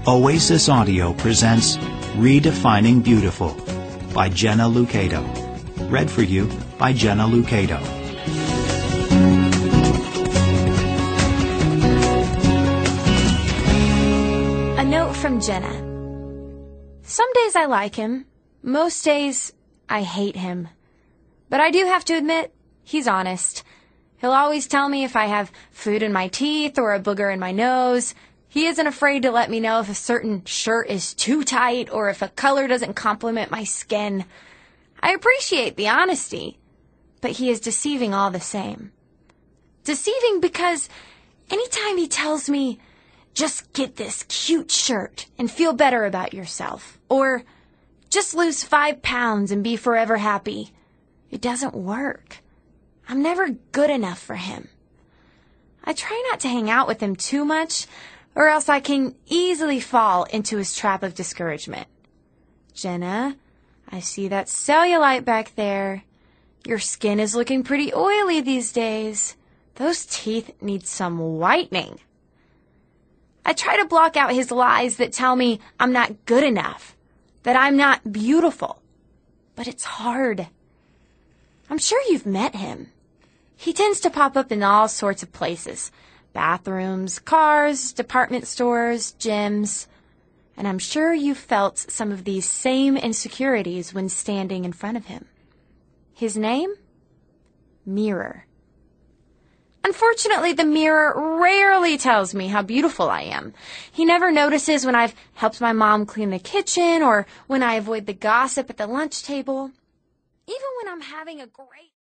Oasis Audio presents Redefining Beautiful by Jenna Lucado. Read for you by Jenna Lucado. A note from Jenna. Some days I like him. Most days I hate him. But I do have to admit, he's honest. He'll always tell me if I have food in my teeth or a booger in my nose. He isn't afraid to let me know if a certain shirt is too tight or if a color doesn't complement my skin. I appreciate the honesty, but he is deceiving all the same. Deceiving because anytime he tells me, just get this cute shirt and feel better about yourself, or just lose 5 pounds and be forever happy, it doesn't work. I'm never good enough for him. I try not to hang out with him too much, or else I can easily fall into his trap of discouragement. Jenna, I see that cellulite back there. Your skin is looking pretty oily these days. Those teeth need some whitening. I try to block out his lies that tell me I'm not good enough, that I'm not beautiful. But it's hard. I'm sure you've met him. He tends to pop up in all sorts of places. Bathrooms, cars, department stores, gyms. And I'm sure you've felt some of these same insecurities when standing in front of him. His name? Mirror. Unfortunately, the mirror rarely tells me how beautiful I am. He never notices when I've helped my mom clean the kitchen or when I avoid the gossip at the lunch table. Even when I'm having a great